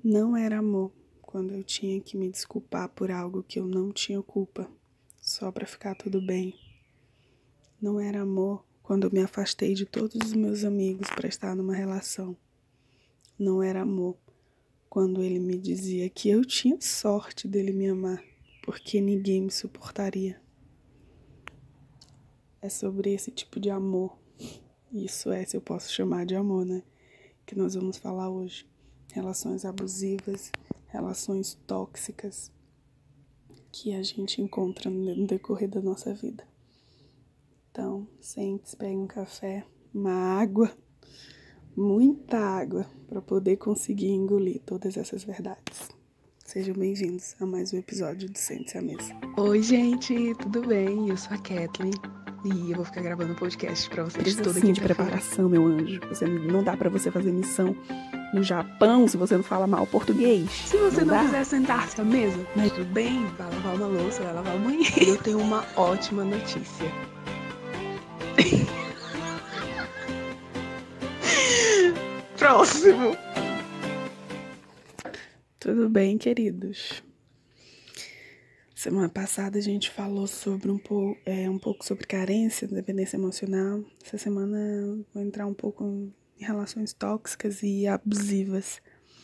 Não era amor quando eu tinha que me desculpar por algo que eu não tinha culpa, só pra ficar tudo bem. Não era amor quando eu me afastei de todos os meus amigos pra estar numa relação. Não era amor quando ele me dizia que eu tinha sorte dele me amar, porque ninguém me suportaria. É sobre esse tipo de amor, isso é, se eu posso chamar de amor, né? Que nós vamos falar hoje. Relações abusivas, relações tóxicas que a gente encontra no decorrer da nossa vida. Então, sente-se, pegue um café, uma água, muita água, para poder conseguir engolir todas essas verdades. Sejam bem-vindos a mais um episódio do Sente-se à Mesa. Oi, gente, tudo bem? Eu sou a Kathleen e eu vou ficar gravando um podcast para vocês Precisa toda sim de quinta-feira. preparação, meu anjo. Não dá pra você fazer missão no Japão se você não fala mal português. Se você não dá. quiser sentar-se à mesa, mas tudo bem, vai lavar uma louça, vai lavar o banheiro. Eu tenho uma ótima notícia. Próximo. Tudo bem, queridos? Semana passada a gente falou sobre um pouco sobre carência, dependência emocional. Essa semana eu vou entrar um pouco em relações tóxicas e abusivas,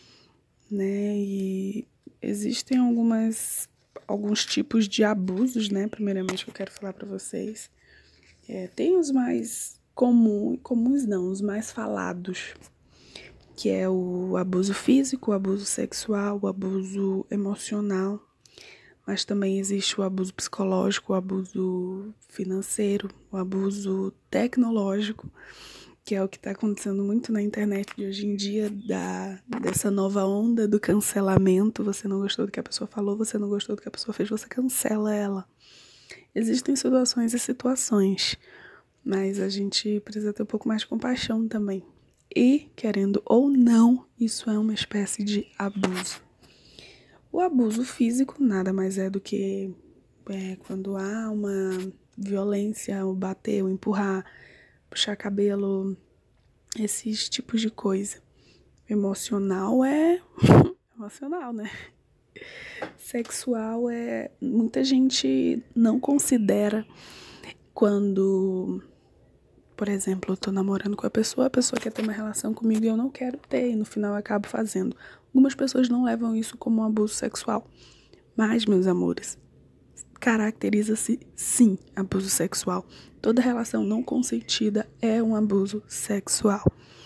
né? E existem alguns tipos de abusos, né? Primeiramente que eu quero falar para vocês. Tem os mais comuns não, os mais falados, que é o abuso físico, o abuso sexual, o abuso emocional. Mas também existe o abuso psicológico, o abuso financeiro, o abuso tecnológico, que é o que está acontecendo muito na internet de hoje em dia, dessa nova onda do cancelamento. Você não gostou do que a pessoa falou, você não gostou do que a pessoa fez, você cancela ela. Existem situações e situações, mas a gente precisa ter um pouco mais de compaixão também. E, querendo ou não, isso é uma espécie de abuso. O abuso físico nada mais é do que quando há uma violência, o bater, o empurrar, puxar cabelo, esses tipos de coisa. Emocional é emocional, né? Sexual muita gente não considera quando, por exemplo, eu tô namorando com a pessoa quer ter uma relação comigo e eu não quero ter, e no final eu acabo fazendo. Algumas pessoas não levam isso como um abuso sexual. Mas, meus amores, caracteriza-se, sim, abuso sexual. Toda relação não consentida é um abuso sexual.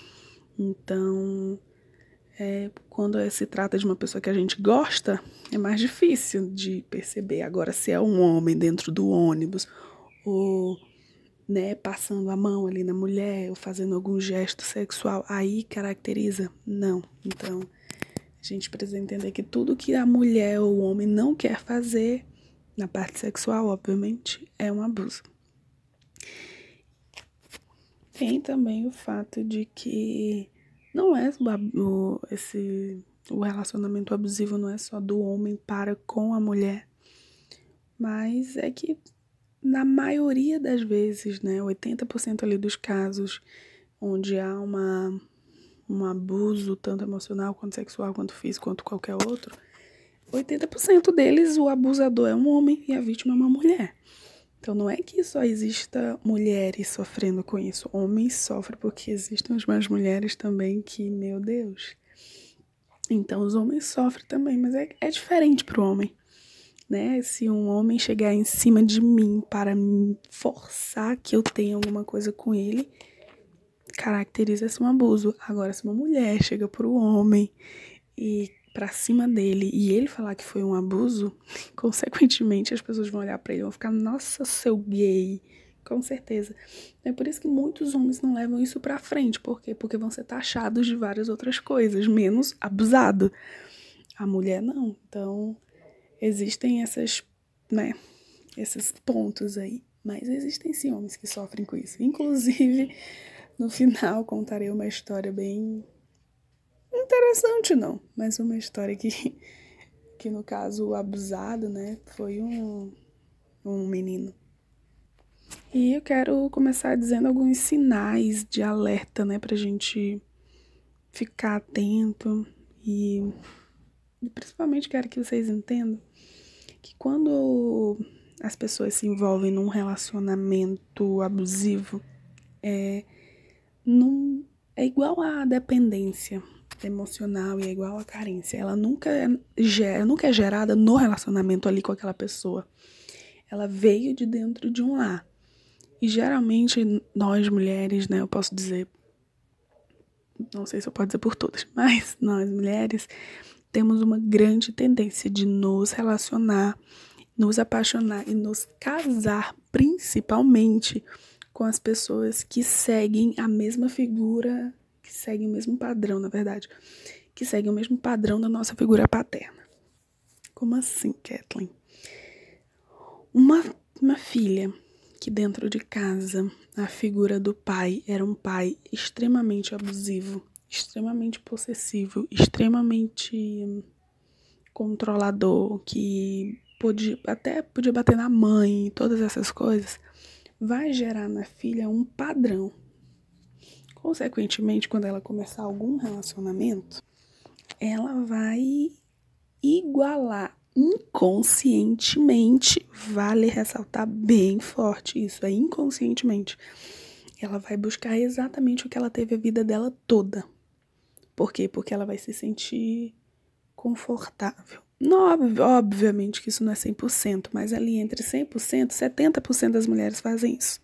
Então, quando se trata de uma pessoa que a gente gosta, é mais difícil de perceber. Agora, se é um homem dentro do ônibus, ou passando a mão ali na mulher, ou fazendo algum gesto sexual, aí caracteriza? Não. Então, a gente precisa entender que tudo que a mulher ou o homem não quer fazer, na parte sexual, obviamente, é um abuso. Tem também o fato de que não é o relacionamento abusivo não é só do homem para com a mulher, mas é que na maioria das vezes, 80% ali dos casos onde há um abuso tanto emocional quanto sexual, quanto físico, quanto qualquer outro, 80% deles o abusador é um homem e a vítima é uma mulher. Então não é que só exista mulheres sofrendo com isso, homens sofrem porque existem as mulheres também que, meu Deus. Então os homens sofrem também, mas é diferente pro homem, né? Se um homem chegar em cima de mim para me forçar que eu tenha alguma coisa com ele, caracteriza-se um abuso. Agora, se uma mulher chega pro homem e pra cima dele e ele falar que foi um abuso, consequentemente as pessoas vão olhar pra ele e vão ficar, nossa, seu gay, com certeza. É por isso que muitos homens não levam isso pra frente. Por quê? Porque vão ser taxados de várias outras coisas, menos abusado. A mulher não. Então, existem esses pontos aí. Mas existem sim homens que sofrem com isso. Inclusive, no final, contarei uma história bem interessante, não, mas uma história que no caso o abusado, foi um menino. E eu quero começar dizendo alguns sinais de alerta, pra gente ficar atento e E principalmente quero que vocês entendam que quando as pessoas se envolvem num relacionamento abusivo, não, é igual à dependência emocional e é igual à carência. Ela nunca é gerada no relacionamento ali com aquela pessoa. Ela veio de dentro de um lar. E geralmente nós mulheres, né, eu posso dizer, não sei se eu posso dizer por todas, mas nós mulheres temos uma grande tendência de nos relacionar, nos apaixonar e nos casar, principalmente com as pessoas que seguem a mesma figura, que seguem o mesmo padrão, na verdade, que seguem o mesmo padrão da nossa figura paterna. Como assim, Kathleen? Uma filha que dentro de casa a figura do pai era um pai extremamente abusivo, extremamente possessivo, extremamente controlador, que podia bater na mãe, todas essas coisas, vai gerar na filha um padrão. Consequentemente, quando ela começar algum relacionamento, ela vai igualar inconscientemente, vale ressaltar bem forte isso, é inconscientemente. Ela vai buscar exatamente o que ela teve a vida dela toda. Por quê? Porque ela vai se sentir confortável. Não, obviamente que isso não é 100%, mas ali entre 100%, 70% das mulheres fazem isso.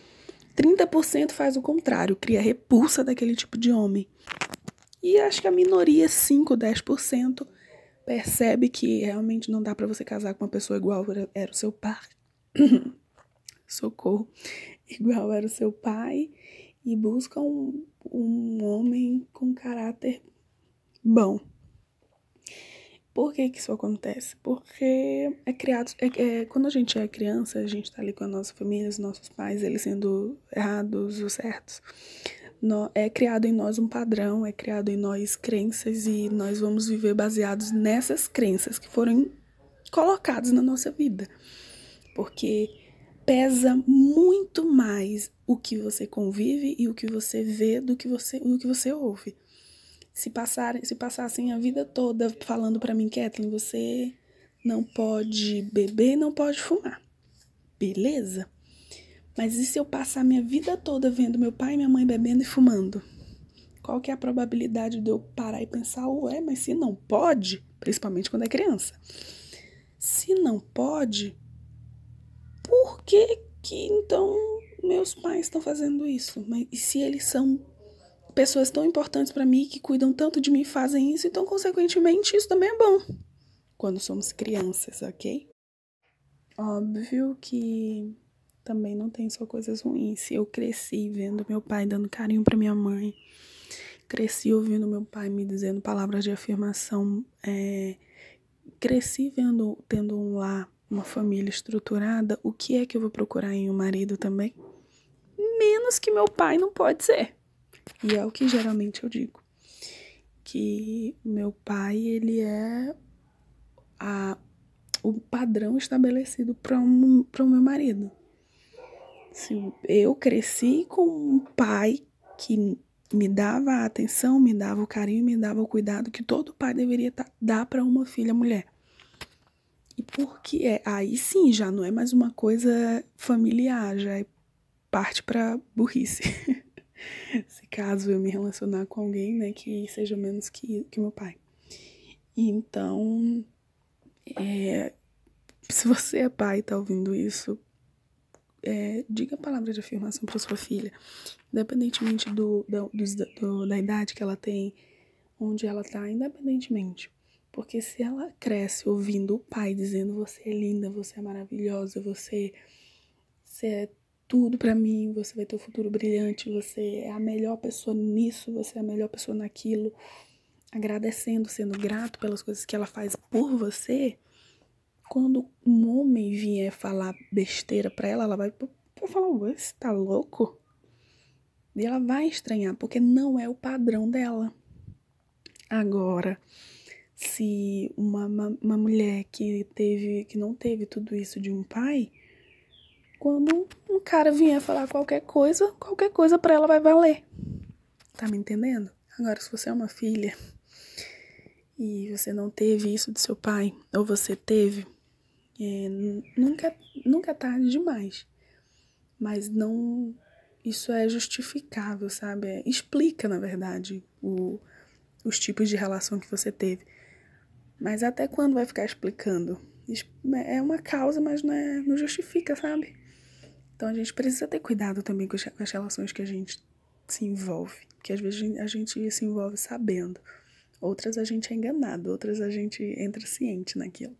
30% faz o contrário, cria repulsa daquele tipo de homem. E acho que a minoria, 5, 10%, percebe que realmente não dá pra você casar com uma pessoa igual era o seu pai. Socorro. Igual era o seu pai e busca um homem com caráter bom. Por que isso acontece? Porque quando a gente é criança, a gente tá ali com a nossa família, os nossos pais, eles sendo errados ou certos. É criado em nós um padrão, é criado em nós crenças e nós vamos viver baseados nessas crenças que foram colocadas na nossa vida. Porque pesa muito mais o que você convive e o que você vê do que você ouve. Se passassem a vida toda falando pra mim, Kathleen, você não pode beber e não pode fumar. Beleza? Mas e se eu passar minha vida toda vendo meu pai e minha mãe bebendo e fumando? Qual que é a probabilidade de eu parar e pensar, ué, mas se não pode, principalmente quando é criança, se não pode, por que então meus pais estão fazendo isso? Mas e se eles são pessoas tão importantes pra mim, que cuidam tanto de mim e fazem isso, então, consequentemente, isso também é bom. Quando somos crianças, ok? Óbvio que também não tem só coisas ruins. Eu cresci vendo meu pai dando carinho pra minha mãe. Cresci ouvindo meu pai me dizendo palavras de afirmação. Cresci tendo um lar, uma família estruturada. O que é que eu vou procurar em um marido também? Menos que meu pai não pode ser. E é o que geralmente eu digo. Que meu pai, ele é o padrão estabelecido para o meu marido. Eu cresci com um pai que me dava a atenção, me dava o carinho, me dava o cuidado que todo pai deveria dar para uma filha mulher. E porque aí sim, já não é mais uma coisa familiar, já é parte para burrice. Se caso eu me relacionar com alguém, né, que seja menos que meu pai. Então, se você é pai e tá ouvindo isso, diga a palavra de afirmação para sua filha. Independentemente da idade que ela tem, onde ela tá, independentemente. Porque se ela cresce ouvindo o pai dizendo você é linda, você é maravilhosa, você é tudo pra mim, você vai ter um futuro brilhante, você é a melhor pessoa nisso, você é a melhor pessoa naquilo, agradecendo, sendo grato pelas coisas que ela faz por você, quando um homem vier falar besteira pra ela, ela vai falar, ué, você tá louco? E ela vai estranhar, porque não é o padrão dela. Agora, se uma mulher que não teve tudo isso de um pai, quando um cara vier falar qualquer coisa pra ela vai valer. Tá me entendendo? Agora, se você é uma filha e você não teve isso do seu pai, ou você teve, nunca é tarde demais. Mas não, isso é justificável, sabe? Explica, na verdade, os tipos de relação que você teve. Mas até quando vai ficar explicando? É uma causa, mas não justifica, sabe? Então a gente precisa ter cuidado também com as relações que a gente se envolve. Porque às vezes a gente se envolve sabendo. Outras a gente é enganado, outras a gente entra ciente naquilo.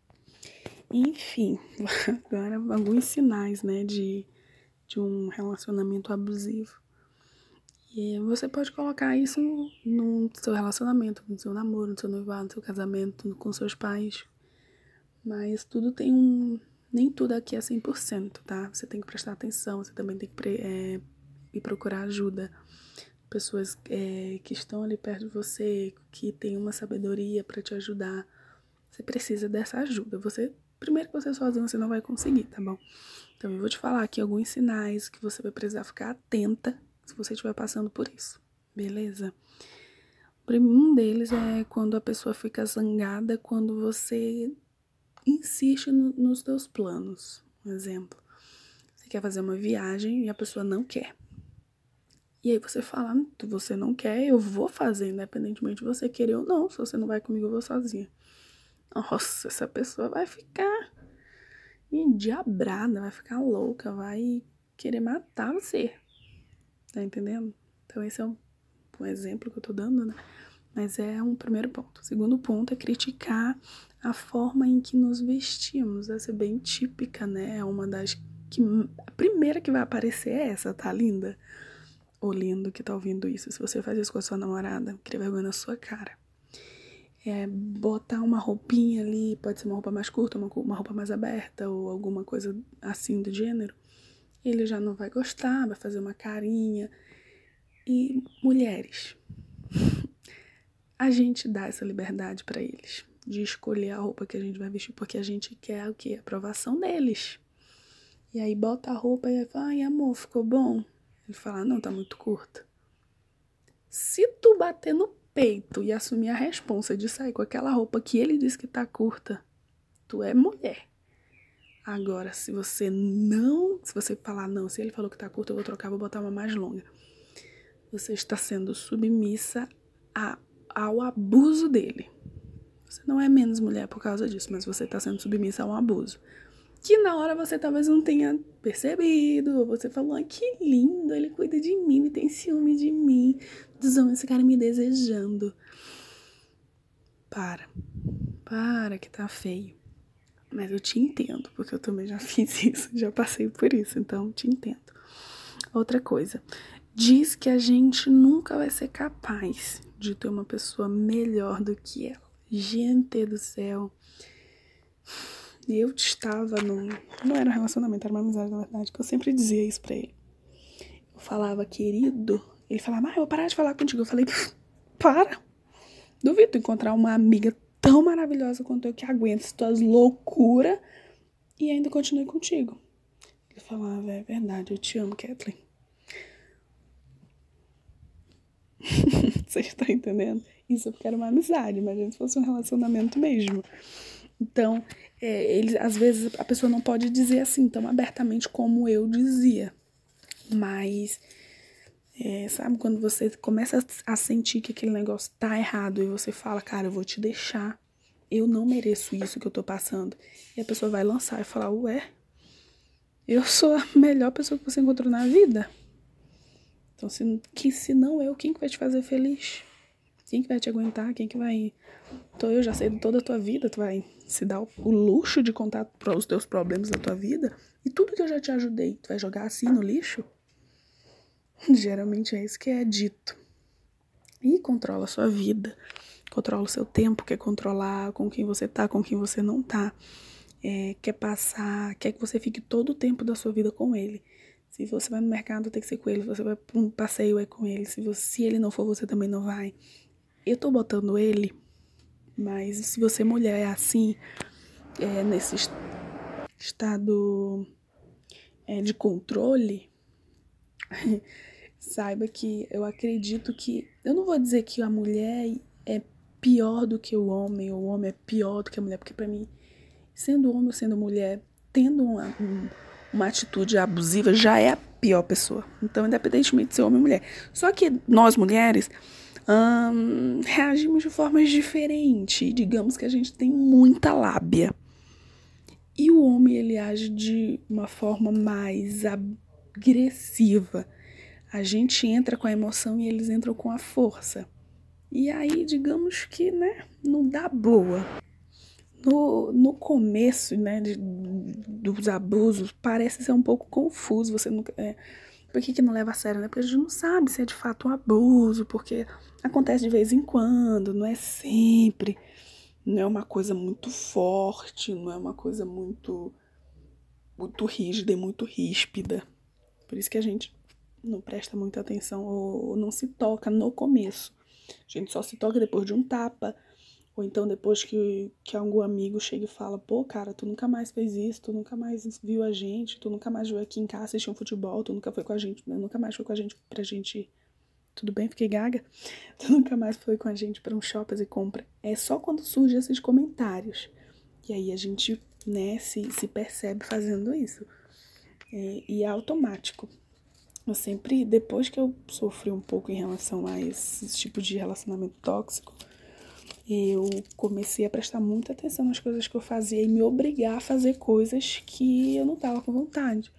Enfim, agora alguns sinais, né, de um relacionamento abusivo. E você pode colocar isso no seu relacionamento, no seu namoro, no seu noivado, no seu casamento, com seus pais. Mas tudo tem nem tudo aqui é 100%, tá? Você tem que prestar atenção, você também tem que ir procurar ajuda. Pessoas que estão ali perto de você, que têm uma sabedoria para te ajudar. Você precisa dessa ajuda. Primeiro que você sozinho você não vai conseguir, tá bom? Então eu vou te falar aqui alguns sinais que você vai precisar ficar atenta se você estiver passando por isso, beleza? Um deles é quando a pessoa fica zangada quando você insiste nos teus planos. Um exemplo, você quer fazer uma viagem e a pessoa não quer. E aí você fala, você não quer, eu vou fazer, independentemente de você querer ou não. Se você não vai comigo, eu vou sozinha. Nossa, essa pessoa vai ficar endiabrada, vai ficar louca, vai querer matar você. Tá entendendo? Então esse é um exemplo que eu tô dando, né? Mas é um primeiro ponto. O segundo ponto é criticar a forma em que nos vestimos. Essa é bem típica, né? É uma das que... A primeira que vai aparecer é essa, tá linda? Ou lindo que tá ouvindo isso. Se você faz isso com a sua namorada, cria vergonha na sua cara. Botar uma roupinha ali, pode ser uma roupa mais curta, uma roupa mais aberta, ou alguma coisa assim do gênero. Ele já não vai gostar, vai fazer uma carinha. E mulheres, a gente dá essa liberdade pra eles de escolher a roupa que a gente vai vestir, porque a gente quer o quê? A aprovação deles. E aí bota a roupa e fala, ai amor, ficou bom? Ele fala, não, tá muito curta. Se tu bater no peito e assumir a responsa de sair com aquela roupa que ele disse que tá curta, tu é mulher. Agora, se você falar não, se ele falou que tá curta, eu vou trocar, vou botar uma mais longa. Você está sendo submissa ao abuso dele. Você não é menos mulher por causa disso, mas você está sendo submissa a um abuso. Que na hora você talvez não tenha percebido, ou você falou, ai, que lindo, ele cuida de mim, ele tem ciúme de mim, dos homens ficarem me desejando. Para que tá feio. Mas eu te entendo, porque eu também já fiz isso, já passei por isso, então te entendo. Outra coisa, diz que a gente nunca vai ser capaz de ter uma pessoa melhor do que ela. Gente do céu. Eu estava não era um relacionamento, era uma amizade, na verdade, que eu sempre dizia isso pra ele. Eu falava, querido. Ele falava, eu vou parar de falar contigo. Eu falei, para. Duvido encontrar uma amiga tão maravilhosa quanto eu que aguenta as tuas loucuras e ainda continue contigo. Ele falava, é verdade, eu te amo, Kathleen. Você está entendendo? Isso porque era uma amizade, imagina se fosse um relacionamento mesmo. Então, às vezes a pessoa não pode dizer assim tão abertamente como eu dizia. Mas, sabe, quando você começa a sentir que aquele negócio tá errado e você fala, cara, eu vou te deixar, eu não mereço isso que eu tô passando. E a pessoa vai lançar e falar, ué, eu sou a melhor pessoa que você encontrou na vida. Então, se não eu, quem que vai te fazer feliz? Quem que vai te aguentar? Quem que vai... Então, eu já sei de toda a tua vida, tu vai se dar o luxo de contar os teus problemas da tua vida e tudo que eu já te ajudei, tu vai jogar assim no lixo? Geralmente é isso que é dito. E controla a sua vida, controla o seu tempo, quer controlar com quem você tá, com quem você não tá. Quer que você fique todo o tempo da sua vida com ele. Se você vai no mercado, tem que ser com ele. Se você vai pra um passeio, é com ele. Se ele não for, você também não vai. Eu tô botando ele, mas se você mulher é assim, nesse estado de controle, saiba que eu acredito que... Eu não vou dizer que a mulher é pior do que o homem é pior do que a mulher, porque pra mim, sendo homem ou sendo mulher, tendo uma atitude abusiva, já é a pior pessoa. Então, independentemente de ser homem ou mulher. Só que nós, mulheres, reagimos de formas diferentes. Digamos que a gente tem muita lábia. E o homem, ele age de uma forma mais agressiva. A gente entra com a emoção e eles entram com a força. E aí, digamos que, né, não dá boa. No começo, né, dos abusos, parece ser um pouco confuso. Você nunca, por que não leva a sério, né? Porque a gente não sabe se é de fato um abuso, porque acontece de vez em quando, não é sempre. Não é uma coisa muito forte, não é uma coisa muito rígida e muito ríspida. Por isso que a gente não presta muita atenção ou não se toca no começo. A gente só se toca depois de um tapa, ou então depois que algum amigo chega e fala: pô, cara, tu nunca mais fez isso, tu nunca mais viu a gente, tu nunca mais veio aqui em casa assistir um futebol, tu nunca foi com a gente, nunca mais foi com a gente pra gente... Tudo bem? Fiquei gaga? Tu nunca mais foi com a gente pra um shopping e compra. É só quando surgem esses comentários. E aí a gente, né, se percebe fazendo isso. E é automático. Eu sempre, depois que eu sofri um pouco em relação a esse tipo de relacionamento tóxico, eu comecei a prestar muita atenção nas coisas que eu fazia e me obrigar a fazer coisas que eu não tava com vontade.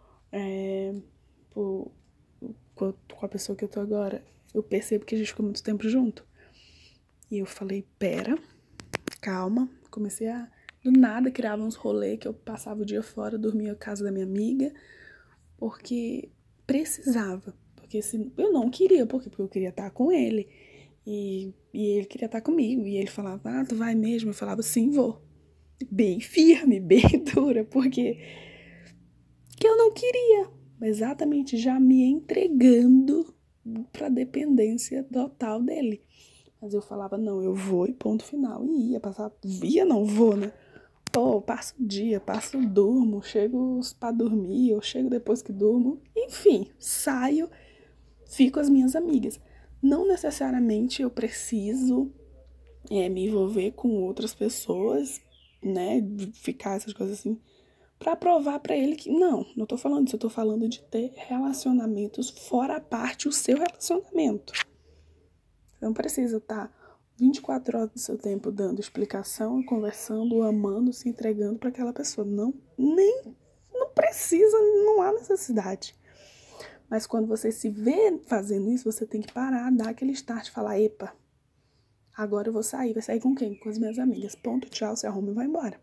Com a pessoa que eu tô agora, eu percebo que a gente ficou muito tempo junto. E eu falei: pera, calma. Comecei a, do nada, criava uns rolês que eu passava o dia fora, dormia na casa da minha amiga, porque precisava. Porque se, eu não queria, porque eu queria estar com ele. E ele queria estar comigo. E ele falava: ah, tu vai mesmo? Eu falava: sim, vou. Bem firme, bem dura, porque que eu não queria. Exatamente, já me entregando pra dependência total dele. Mas eu falava: não, eu vou e ponto final. E ia passar, não vou, né? Pô, passo o dia, durmo, chego pra dormir, eu chego depois que durmo. Enfim, saio, fico com as minhas amigas. Não necessariamente eu preciso me envolver com outras pessoas, né? Ficar essas coisas assim, pra provar pra ele que... Não tô falando disso, eu tô falando de ter relacionamentos fora a parte o seu relacionamento. Você não precisa estar 24 horas do seu tempo dando explicação, conversando, amando, se entregando para aquela pessoa. Não precisa, não há necessidade. Mas quando você se vê fazendo isso, você tem que parar, dar aquele start e falar: epa, agora eu vou sair. Vai sair com quem? Com as minhas amigas. Ponto, tchau, se arruma e vai embora.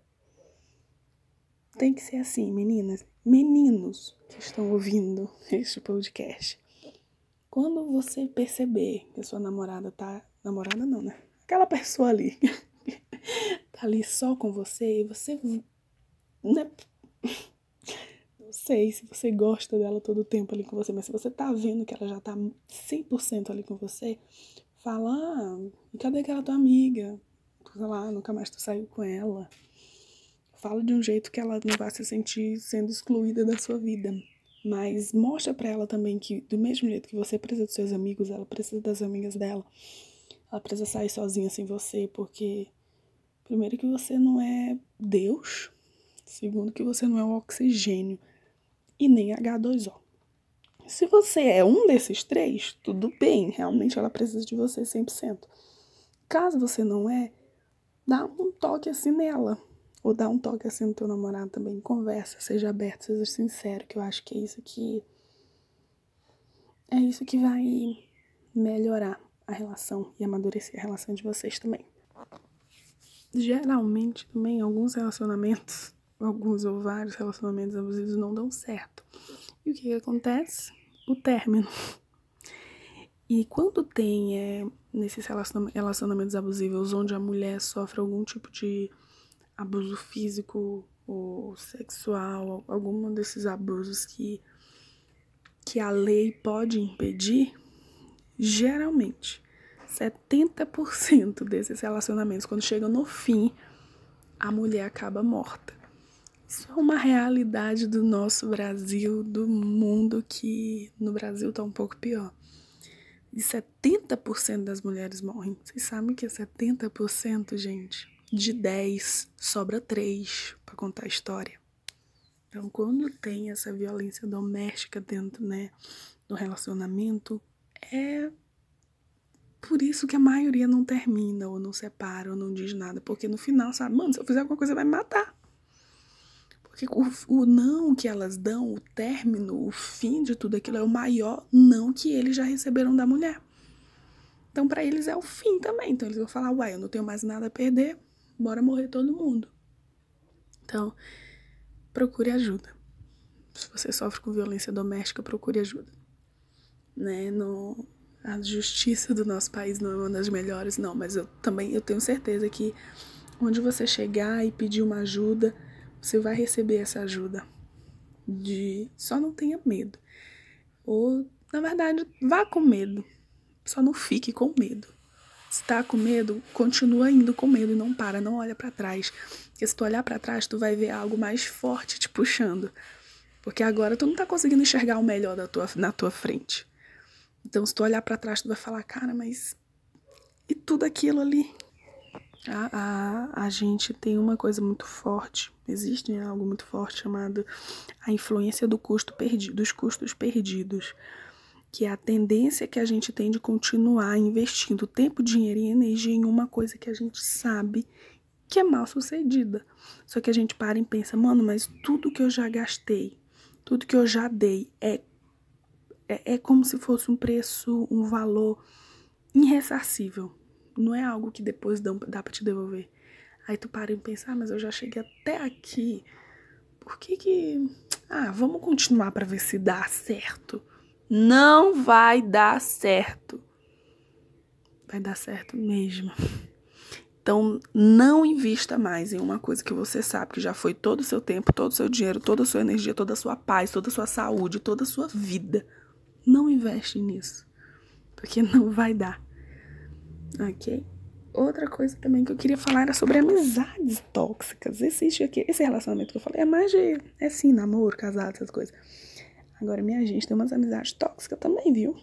Tem que ser assim, meninas. Meninos que estão ouvindo este podcast. Quando você perceber que a sua namorada tá... Namorada não, né? Aquela pessoa ali tá ali só com você, e você... Né? Não sei se você gosta dela todo o tempo ali com você, mas se você tá vendo que ela já tá 100% ali com você, fala: ah, cadê aquela tua amiga? Sei lá, nunca mais tu saiu com ela. Fala de um jeito que ela não vai se sentir sendo excluída da sua vida. Mas mostra pra ela também que, do mesmo jeito que você precisa dos seus amigos, ela precisa das amigas dela. Ela precisa sair sozinha sem você, porque... primeiro, que você não é Deus. Segundo, que você não é o oxigênio. E nem H2O. Se você é um desses três, tudo bem. Realmente ela precisa de você 100%. Caso você não é, dá um toque assim nela. Ou dá um toque assim no teu namorado também. Conversa, seja aberto, seja sincero. Que eu acho que é isso que... é isso que vai melhorar a relação e amadurecer a relação de vocês também. Geralmente, também, alguns relacionamentos, alguns ou vários relacionamentos abusivos não dão certo. E o que acontece? O término. E quando tem nesses relacionamentos abusivos onde a mulher sofre algum tipo de abuso físico ou sexual, algum desses abusos que a lei pode impedir, geralmente 70% desses relacionamentos, quando chegam no fim, a mulher acaba morta. Isso é uma realidade do nosso Brasil, do mundo, que no Brasil tá um pouco pior. e 70% das mulheres morrem. Vocês sabem que é 70%, gente? De 10, sobra 3 para contar a história. Então, quando tem essa violência doméstica dentro, né, do relacionamento, é por isso que a maioria não termina, ou não separa, ou não diz nada. Porque no final, sabe, mano, se eu fizer alguma coisa, vai me matar. Porque o não que elas dão, o término, o fim de tudo aquilo é o maior não que eles já receberam da mulher. Então, pra eles é o fim também. Então, eles vão falar, uai, eu não tenho mais nada a perder, bora morrer todo mundo. Então, procure ajuda. Se você sofre com violência doméstica, procure ajuda. Né? A justiça do nosso país não é uma das melhores, não. Mas eu tenho certeza que onde você chegar e pedir uma ajuda, você vai receber essa ajuda. Só não tenha medo. Ou, na verdade, vá com medo. Só não fique com medo. Se tá com medo, continua indo com medo e não para, não olha pra trás. Porque se tu olhar pra trás, tu vai ver algo mais forte te puxando. Porque agora tu não tá conseguindo enxergar o melhor na tua frente. Então, se tu olhar pra trás, tu vai falar, cara, mas e tudo aquilo ali? A gente tem uma coisa muito forte, existe algo muito forte chamado a influência dos custos perdidos, que é a tendência que a gente tem de continuar investindo tempo, dinheiro e energia em uma coisa que a gente sabe que é mal sucedida. Só que a gente para e pensa, mano, mas tudo que eu já gastei, tudo que eu já dei é como se fosse um preço, um valor irressarcível. Não é algo que depois dá pra te devolver. Aí tu para e pensa, mas eu já cheguei até aqui. Por que... vamos continuar pra ver se dá certo. Não vai dar certo. Vai dar certo mesmo. Então, não invista mais em uma coisa que você sabe que já foi todo o seu tempo, todo o seu dinheiro, toda a sua energia, toda a sua paz, toda a sua saúde, toda a sua vida. Não investe nisso. Porque não vai dar. Ok? Outra coisa também que eu queria falar era sobre amizades tóxicas. Esse relacionamento que eu falei é mais de... É sim, namoro, casado, essas coisas. Agora, minha gente, tem umas amizades tóxicas também, viu?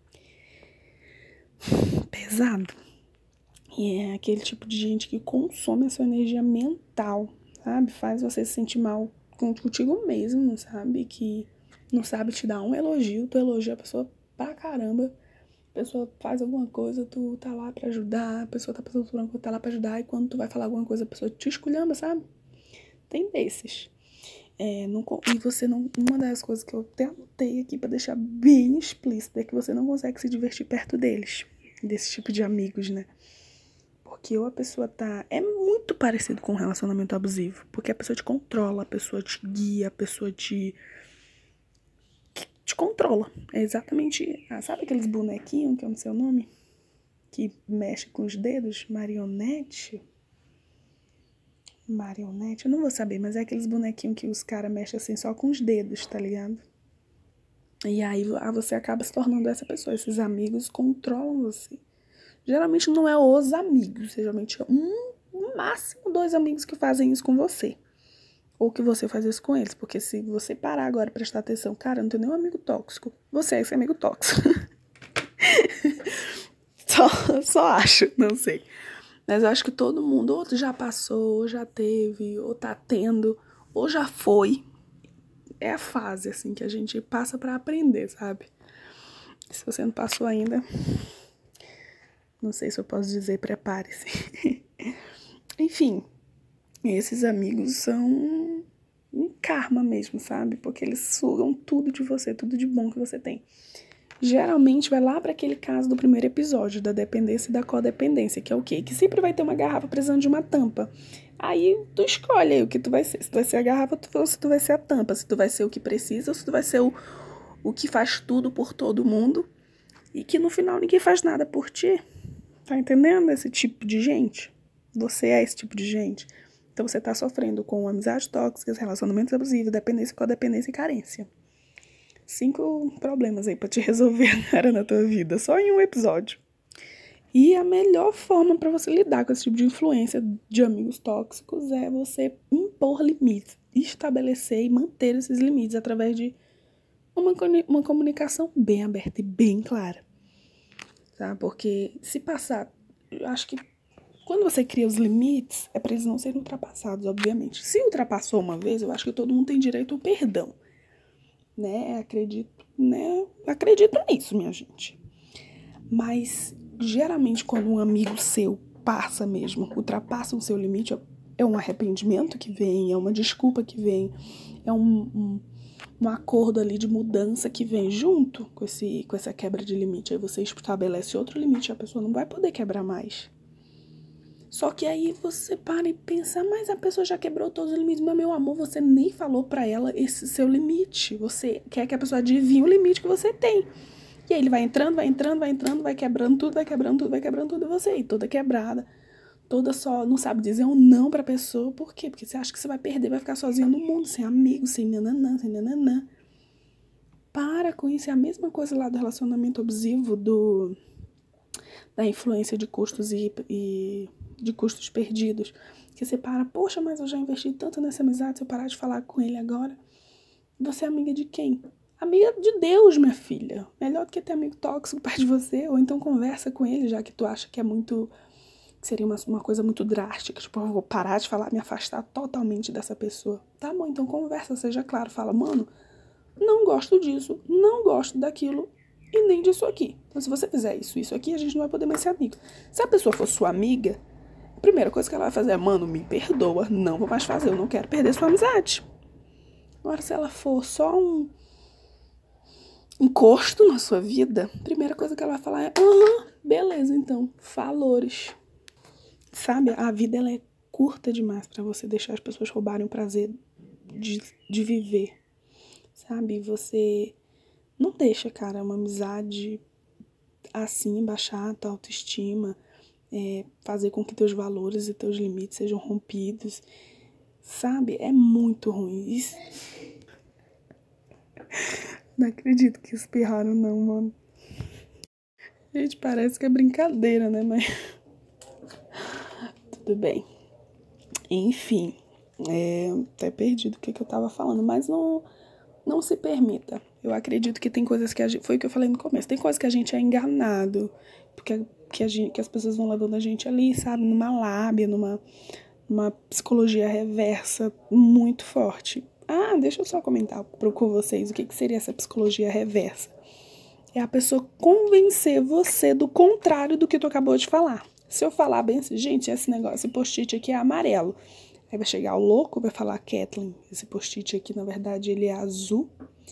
Pesado. E é aquele tipo de gente que consome a sua energia mental, sabe? Faz você se sentir mal contigo mesmo, sabe? Que não sabe te dar um elogio. Tu elogia a pessoa pra caramba. A pessoa faz alguma coisa, tu tá lá pra ajudar. A pessoa tá passando por uma coisa, tá lá pra ajudar. E quando tu vai falar alguma coisa, a pessoa te esculhamba, sabe? Tem desses. E você não... Uma das coisas que eu até anotei aqui pra deixar bem explícito é que você não consegue se divertir perto deles. Desse tipo de amigos, né? Porque ou a pessoa tá... É muito parecido com um relacionamento abusivo. Porque a pessoa te controla, a pessoa te guia, a pessoa te controla. É exatamente... sabe aqueles bonequinhos, que eu não sei o nome? Que mexe com os dedos? Marionete? Eu não vou saber, mas é aqueles bonequinhos que os caras mexem assim só com os dedos, tá ligado? E aí você acaba se tornando essa pessoa. Esses amigos controlam você. Geralmente não é os amigos, geralmente é no máximo 2 amigos que fazem isso com você. Ou que você faz isso com eles. Porque se você parar agora e prestar atenção, cara, eu não tenho nenhum amigo tóxico. Você é esse amigo tóxico. só acho, não sei. Mas eu acho que todo mundo ou já passou, ou já teve, ou tá tendo, ou já foi. É a fase, assim, que a gente passa pra aprender, sabe? Se você não passou ainda, não sei se eu posso dizer, prepare-se. Enfim, esses amigos são um karma mesmo, sabe? Porque eles sugam tudo de você, tudo de bom que você tem. Geralmente vai lá para aquele caso do primeiro episódio, da dependência e da codependência, que é o quê? Que sempre vai ter uma garrafa precisando de uma tampa. Aí tu escolhe aí o que tu vai ser. Se tu vai ser a garrafa ou se tu vai ser a tampa. Se tu vai ser o que precisa ou se tu vai ser o que faz tudo por todo mundo. E que no final ninguém faz nada por ti. Tá entendendo esse tipo de gente? Você é esse tipo de gente. Então você tá sofrendo com amizades tóxicas, relacionamentos abusivos, dependência, codependência e carência. 5 problemas aí pra te resolver agora na tua vida, só em um episódio. E a melhor forma pra você lidar com esse tipo de influência de amigos tóxicos é você impor limites, estabelecer e manter esses limites através de uma comunicação bem aberta e bem clara. tá? Porque se passar, eu acho que quando você cria os limites, é para eles não serem ultrapassados, obviamente. Se ultrapassou uma vez, eu acho que todo mundo tem direito ao perdão, né? Acredito nisso, minha gente. Mas, geralmente, quando um amigo seu passa mesmo, ultrapassa o seu limite, é um arrependimento que vem, é uma desculpa que vem, é um acordo ali de mudança que vem junto com essa quebra de limite. Aí você estabelece outro limite, a pessoa não vai poder quebrar mais. Só que aí você para e pensa, mas a pessoa já quebrou todos os limites, mas meu amor, você nem falou pra ela esse seu limite. Você quer que a pessoa adivinhe o limite que você tem. E aí ele vai entrando, vai quebrando tudo, e você aí toda quebrada, toda só, não sabe dizer um não pra pessoa. Por quê? Porque você acha que você vai perder, vai ficar sozinha no mundo, sem amigos, sem nananã, sem nananã. Para com isso, é a mesma coisa lá do relacionamento abusivo, da influência de custos e de custos perdidos. Que você para, poxa, mas eu já investi tanto nessa amizade, se eu parar de falar com ele agora, você é amiga de quem? Amiga de Deus, minha filha. Melhor do que ter amigo tóxico perto de você, ou então conversa com ele, já que tu acha que é muito, que seria uma coisa muito drástica, tipo, eu vou parar de falar, me afastar totalmente dessa pessoa. Tá bom, então conversa, seja claro, fala, mano, não gosto disso, não gosto daquilo, e nem disso aqui. Então, se você fizer isso aqui, a gente não vai poder mais ser amigo. Se a pessoa for sua amiga, a primeira coisa que ela vai fazer é, mano, me perdoa, não vou mais fazer, eu não quero perder sua amizade. Agora, se ela for só um encosto na sua vida, a primeira coisa que ela vai falar é, beleza, então, valores. Sabe, a vida, ela é curta demais pra você deixar as pessoas roubarem o prazer de viver. Sabe, você não deixa, cara, uma amizade assim baixar a tua autoestima, fazer com que teus valores e teus limites sejam rompidos, sabe? É muito ruim. Isso... Não acredito que espirraram não, mano. Gente, parece que é brincadeira, né? Mas tudo bem. Enfim, até perdido o que eu tava falando, mas não se permita. Eu acredito que tem coisas que a gente... Foi o que eu falei no começo. Tem coisas que a gente é enganado, porque que as pessoas vão levando a gente ali, sabe? Numa lábia, numa psicologia reversa muito forte. Ah, deixa eu só comentar com vocês o que seria essa psicologia reversa. É a pessoa convencer você do contrário do que tu acabou de falar. Se eu falar bem assim, gente, esse negócio, esse post-it aqui é amarelo. Aí vai chegar o louco, vai falar, Kathleen, esse post-it aqui, na verdade, ele é azul.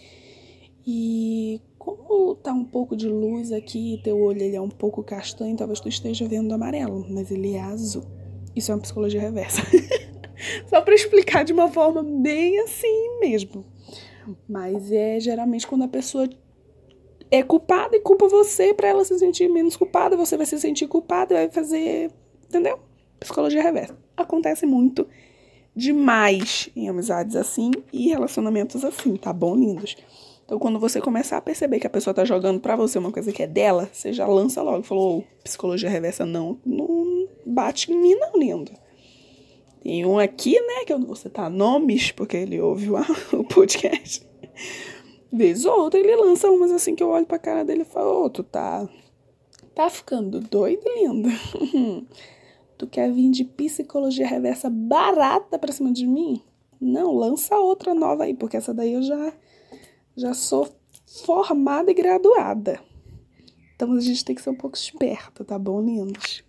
E como tá um pouco de luz aqui, teu olho ele é um pouco castanho, talvez tu esteja vendo amarelo, mas ele é azul. Isso é uma psicologia reversa. Só pra explicar de uma forma bem assim mesmo. Mas é geralmente quando a pessoa é culpada e culpa você pra ela se sentir menos culpada, você vai se sentir culpada e vai fazer, entendeu? Psicologia reversa. Acontece muito demais em amizades assim e relacionamentos assim, tá bom, lindos? Então, quando você começar a perceber que a pessoa tá jogando pra você uma coisa que é dela, você já lança logo. Falou, psicologia reversa não bate em mim não, lindo. Tem um aqui, né, que eu não vou citar nomes, porque ele ouve o podcast. Vez ou outra ele lança umas assim que eu olho pra cara dele e falo, tu tá ficando doido, linda? Tu quer vir de psicologia reversa barata pra cima de mim? Não, lança outra nova aí, porque essa daí eu já sou formada e graduada. Então a gente tem que ser um pouco esperta, tá bom, lindos?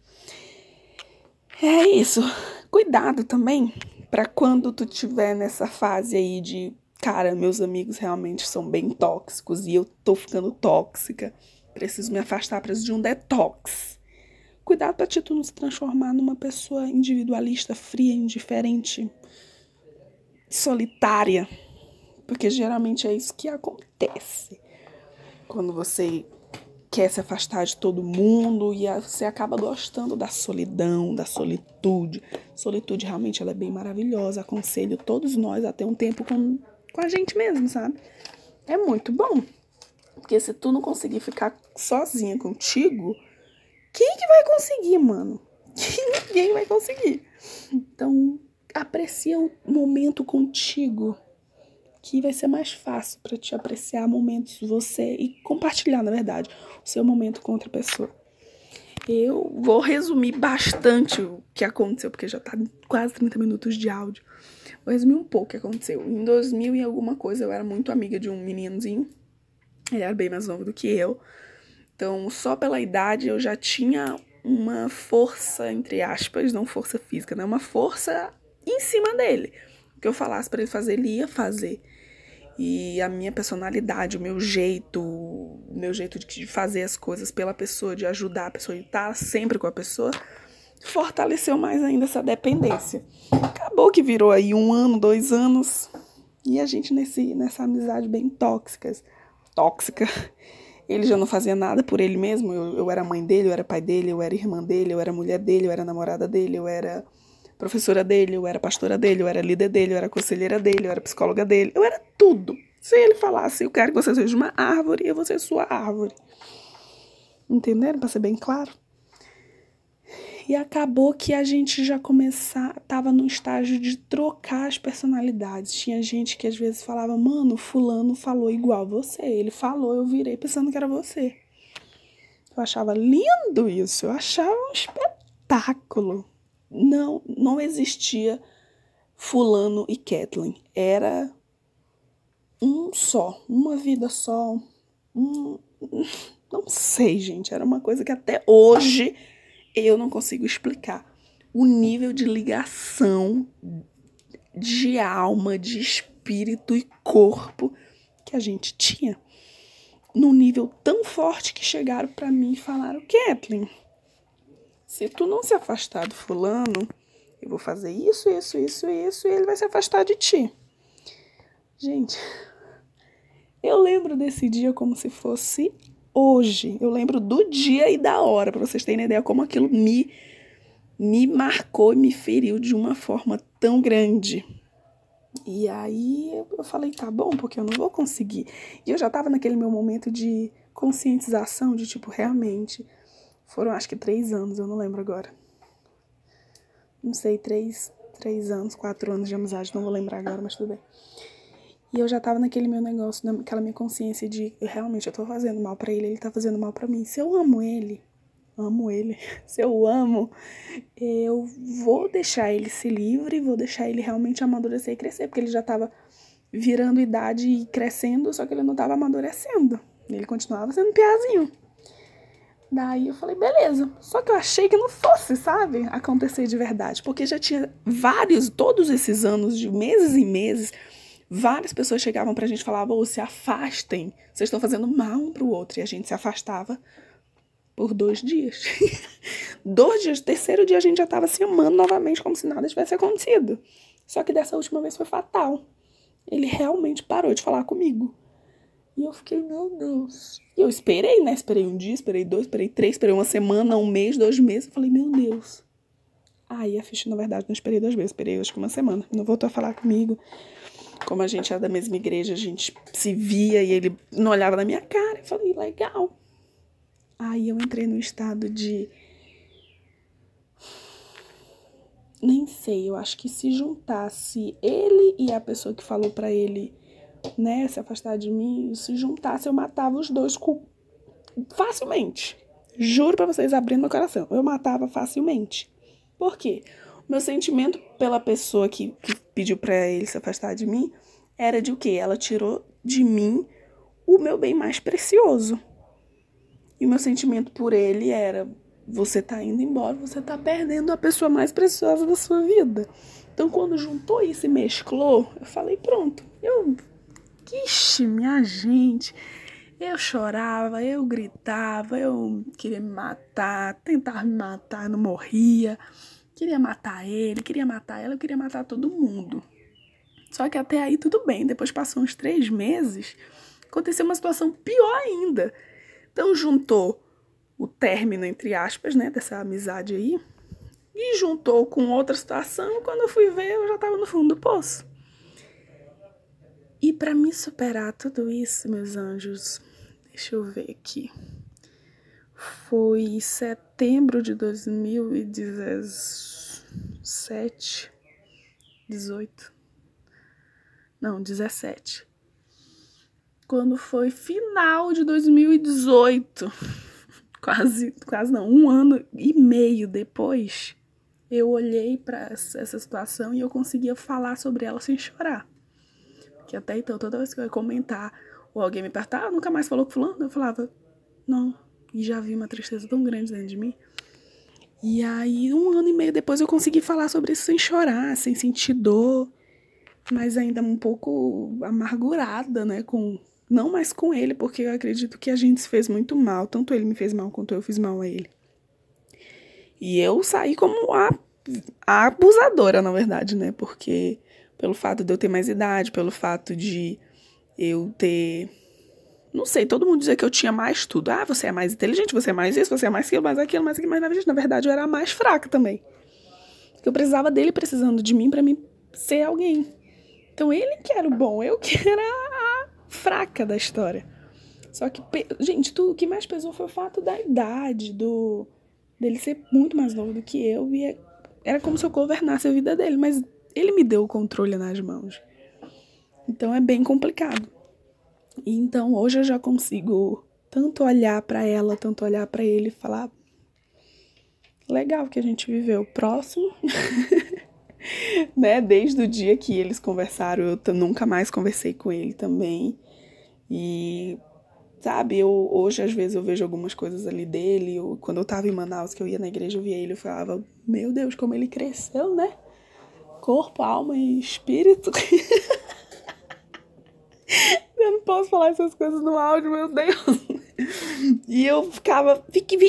É isso. Cuidado também pra quando tu tiver nessa fase aí de, cara, meus amigos realmente são bem tóxicos e eu tô ficando tóxica. Preciso me afastar, preciso de um detox. Cuidado pra tu não se transformar numa pessoa individualista, fria, indiferente, solitária. Porque geralmente é isso que acontece. Quando você quer se afastar de todo mundo e você acaba gostando da solidão, da solitude. Solitude realmente ela é bem maravilhosa. Aconselho todos nós a ter um tempo com a gente mesmo, sabe? É muito bom. Porque se tu não conseguir ficar sozinha contigo, quem que vai conseguir, mano? Ninguém vai conseguir. Então, aprecia o momento contigo, que vai ser mais fácil pra te apreciar momentos você e compartilhar, na verdade, o seu momento com outra pessoa. Eu vou resumir bastante o que aconteceu, porque já tá quase 30 minutos de áudio. Vou resumir um pouco o que aconteceu. Em 2000 e alguma coisa, eu era muito amiga de um meninozinho. Ele era bem mais novo do que eu. Então, só pela idade, eu já tinha uma força, entre aspas, não força física, né? Uma força em cima dele. O que eu falasse pra ele fazer, ele ia fazer. E a minha personalidade, o meu jeito de fazer as coisas pela pessoa, de ajudar a pessoa, de estar sempre com a pessoa, fortaleceu mais ainda essa dependência. Acabou que virou aí 1 ano, 2 anos, e a gente nessa amizade bem tóxica. Ele já não fazia nada por ele mesmo, eu era mãe dele, eu era pai dele, eu era irmã dele, eu era mulher dele, eu era namorada dele, eu era professora dele, eu era pastora dele, eu era líder dele, eu era conselheira dele, eu era psicóloga dele, eu era tudo. Se ele falasse, eu quero que você seja uma árvore, eu vou ser sua árvore. Entenderam? Pra ser bem claro. E acabou que a gente já tava no estágio de trocar as personalidades. Tinha gente que às vezes falava, mano, fulano falou igual você. Ele falou, eu virei pensando que era você. Eu achava lindo isso, eu achava um espetáculo. Não existia fulano e Kathleen. Era um só, uma vida só. Não sei, gente. Era uma coisa que até hoje eu não consigo explicar. O nível de ligação de alma, de espírito e corpo que a gente tinha. Num nível tão forte que chegaram pra mim e falaram, Kathleen, se tu não se afastar do fulano, eu vou fazer isso, isso, isso, isso, e ele vai se afastar de ti. Gente, eu lembro desse dia como se fosse hoje. Eu lembro do dia e da hora, pra vocês terem ideia como aquilo me marcou e me feriu de uma forma tão grande. E aí eu falei, tá bom, porque eu não vou conseguir. E eu já tava naquele meu momento de conscientização, de tipo, realmente, foram acho que 3 anos, eu não lembro agora. Não sei, 3 anos, 4 anos de amizade, não vou lembrar agora, mas tudo bem. E eu já tava naquele meu negócio, naquela minha consciência de, realmente, eu tô fazendo mal pra ele, ele tá fazendo mal pra mim. Se eu amo ele, se eu amo, eu vou deixar ele se livre, vou deixar ele realmente amadurecer e crescer, porque ele já tava virando idade e crescendo, só que ele não tava amadurecendo. Ele continuava sendo piazinho. Daí eu falei, beleza. Só que eu achei que não fosse, sabe, acontecer de verdade, porque já tinha todos esses anos, de meses em meses, várias pessoas chegavam pra gente e falavam, se afastem, vocês estão fazendo mal um pro outro, e a gente se afastava por 2 dias. 2 dias, 3º dia a gente já tava se amando novamente, como se nada tivesse acontecido. Só que dessa última vez foi fatal. Ele realmente parou de falar comigo. E eu fiquei, meu Deus. E eu esperei, né? Esperei 1 dia, esperei 2, esperei 3, esperei 1 semana, 1 mês, 2 meses. Eu falei, meu Deus. Aí a ficha, na verdade, não esperei 2 meses, esperei acho que 1 semana. Não voltou a falar comigo. Como a gente era da mesma igreja, a gente se via e ele não olhava na minha cara. Eu falei, legal. Aí eu entrei no estado de... Nem sei, eu acho que se juntasse ele e a pessoa que falou pra ele, né, se afastar de mim, se juntasse, eu matava os dois facilmente. Juro pra vocês, abrindo meu coração, eu matava facilmente. Por quê? O meu sentimento pela pessoa que pediu pra ele se afastar de mim era de o quê? Ela tirou de mim o meu bem mais precioso. E o meu sentimento por ele era, você tá indo embora, você tá perdendo a pessoa mais preciosa da sua vida. Então, quando juntou isso e mesclou, eu falei, pronto. Ixi, minha gente, eu chorava, eu gritava, eu queria me matar, tentava me matar, eu não morria. Queria matar ele, queria matar ela, eu queria matar todo mundo. Só que até aí tudo bem, depois passou uns 3 meses, aconteceu uma situação pior ainda. Então juntou o término, entre aspas, né, dessa amizade aí, e juntou com outra situação, quando eu fui ver, eu já tava no fundo do poço. E pra me superar tudo isso, meus anjos, deixa eu ver aqui, foi setembro de 2017, 17. Quando foi final de 2018, quase não, 1 ano e meio depois, eu olhei pra essa situação e eu conseguia falar sobre ela sem chorar. Que até então, toda vez que eu ia comentar, ou alguém me perguntar, nunca mais falou com fulano, eu falava, não. E já vi uma tristeza tão grande dentro de mim. E aí, 1 ano e meio depois, eu consegui falar sobre isso sem chorar, sem sentir dor, mas ainda um pouco amargurada, né? Não mais com ele, porque eu acredito que a gente se fez muito mal. Tanto ele me fez mal, quanto eu fiz mal a ele. E eu saí como a abusadora, na verdade, né? Porque pelo fato de eu ter mais idade, pelo fato de eu ter... Não sei, todo mundo dizia que eu tinha mais tudo. Ah, você é mais inteligente, você é mais isso, você é mais aquilo, mais aquilo, mais aquilo. Mas na verdade eu era a mais fraca também. Porque eu precisava dele precisando de mim pra mim ser alguém. Então ele que era o bom, eu que era a fraca da história. Só que, gente, o que mais pesou foi o fato da idade, dele ser muito mais novo do que eu. E era como se eu governasse a vida dele, mas ele me deu o controle nas mãos. Então é bem complicado. E então hoje eu já consigo tanto olhar pra ela, tanto olhar pra ele e falar: legal que a gente viveu. Próximo. Né? Desde o dia que eles conversaram, eu nunca mais conversei com ele também. E, sabe, hoje às vezes eu vejo algumas coisas ali dele. Quando eu tava em Manaus, que eu ia na igreja, eu via ele, eu falava, meu Deus, como ele cresceu, né? Corpo, alma e espírito. Eu não posso falar essas coisas no áudio, meu Deus. E eu ficava,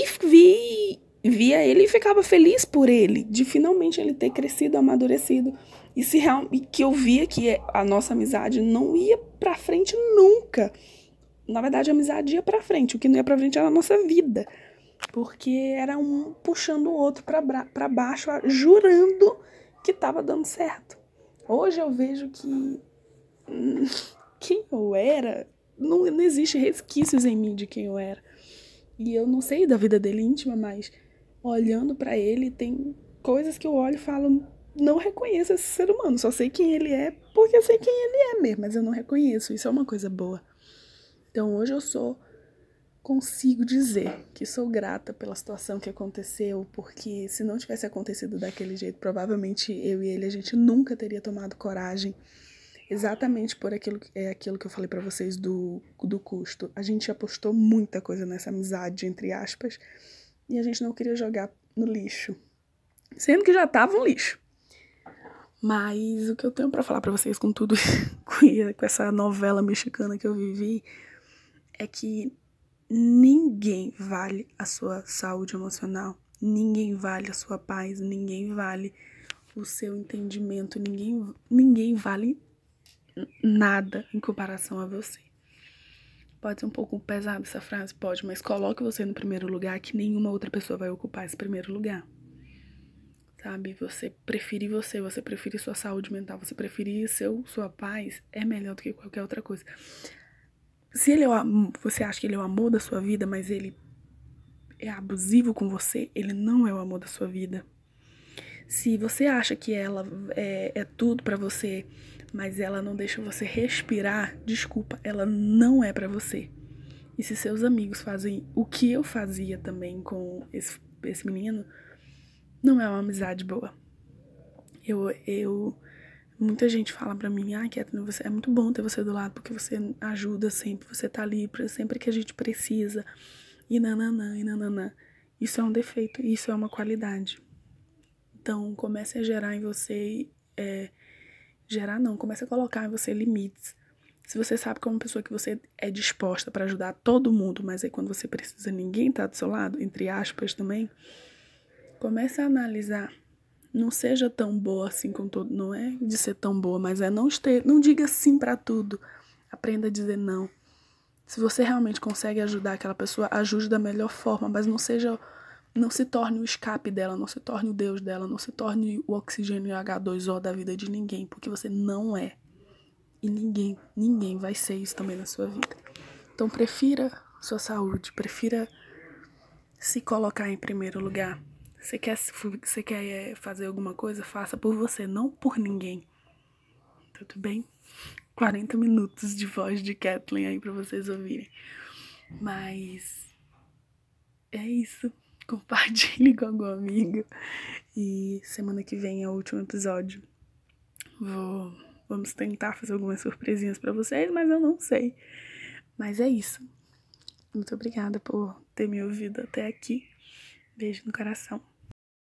via ele e ficava feliz por ele, de finalmente ele ter crescido, amadurecido. E que eu via que a nossa amizade não ia pra frente nunca. Na verdade, a amizade ia pra frente. O que não ia pra frente era a nossa vida. Porque era um puxando o outro pra baixo, jurando que tava dando certo. Hoje eu vejo que quem eu era, não existe resquícios em mim de quem eu era. E eu não sei da vida dele íntima, mas olhando pra ele, tem coisas que eu olho e falo, não reconheço esse ser humano. Só sei quem ele é porque eu sei quem ele é mesmo, mas eu não reconheço. Isso é uma coisa boa. Então hoje consigo dizer que sou grata pela situação que aconteceu, porque se não tivesse acontecido daquele jeito, provavelmente eu e ele, a gente nunca teria tomado coragem. Exatamente por aquilo que eu falei pra vocês do custo. A gente apostou muita coisa nessa amizade, entre aspas, e a gente não queria jogar no lixo. Sendo que já tava um lixo. Mas o que eu tenho pra falar pra vocês com tudo, com essa novela mexicana que eu vivi, é que ninguém vale a sua saúde emocional. Ninguém vale a sua paz. Ninguém vale o seu entendimento. Ninguém vale nada em comparação a você. Pode ser um pouco pesada essa frase? Pode, mas coloque você no primeiro lugar, que nenhuma outra pessoa vai ocupar esse primeiro lugar. Sabe? Você preferir você preferir sua saúde mental, você preferir sua paz, é melhor do que qualquer outra coisa. Se você acha que ele é o amor da sua vida, mas ele é abusivo com você, ele não é o amor da sua vida. Se você acha que ela é tudo pra você, mas ela não deixa você respirar, desculpa, ela não é pra você. E se seus amigos fazem o que eu fazia também com esse menino, não é uma amizade boa. Muita gente fala pra mim, Kathleen, é muito bom ter você do lado, porque você ajuda sempre, você tá ali sempre que a gente precisa, e nananã, e nananã. Isso é um defeito, isso é uma qualidade. Então, comece a gerar em você, comece a colocar em você limites. Se você sabe que é uma pessoa que você é disposta pra ajudar todo mundo, mas aí quando você precisa ninguém tá do seu lado, entre aspas também, comece a analisar. Não seja tão boa assim com todo, não é de ser tão boa, mas não diga sim pra tudo. Aprenda a dizer não. Se você realmente consegue ajudar aquela pessoa, ajude da melhor forma, mas não se torne o escape dela, não se torne o Deus dela, não se torne o oxigênio H2O da vida de ninguém, porque você não é. E ninguém vai ser isso também na sua vida. Então prefira sua saúde, prefira se colocar em primeiro lugar. Você quer fazer alguma coisa? Faça por você, não por ninguém. Tudo bem? 40 minutos de voz de Kathleen aí pra vocês ouvirem. Mas é isso. Compartilhe com algum amigo. E semana que vem é o último episódio. Vamos tentar fazer algumas surpresinhas pra vocês, mas eu não sei. Mas é isso. Muito obrigada por ter me ouvido até aqui. Beijo no coração.